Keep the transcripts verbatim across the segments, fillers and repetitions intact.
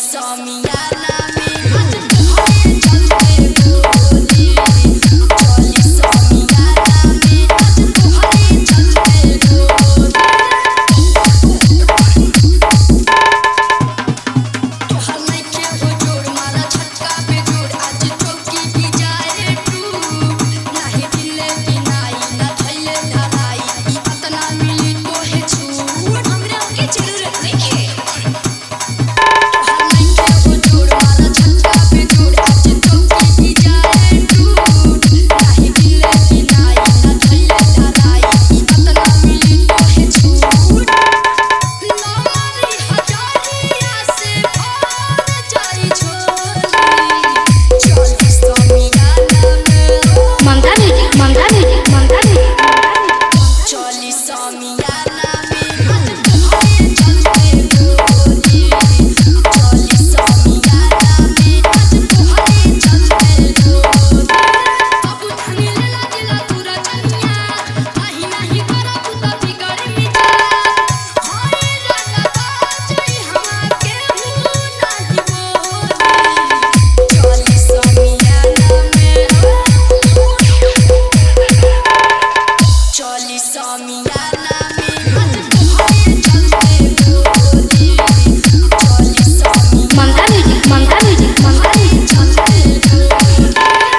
सामियाना में आज तुम्हारे चलते गोली चली सामियाना में आज तुम्हारे चलते गोली तो हम के हुजूर मारा छक्का पे जोर आज चौकी भी जाए टूट नहीं दिले की नाई ना थैले धराई ई पतना मिली तो है छूट हमरा के जरूरत नहीं है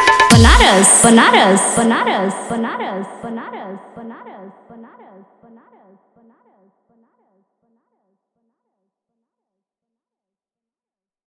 Banaras, Banaras, Banaras, Banaras, Banaras, Banaras, Banaras, Banaras.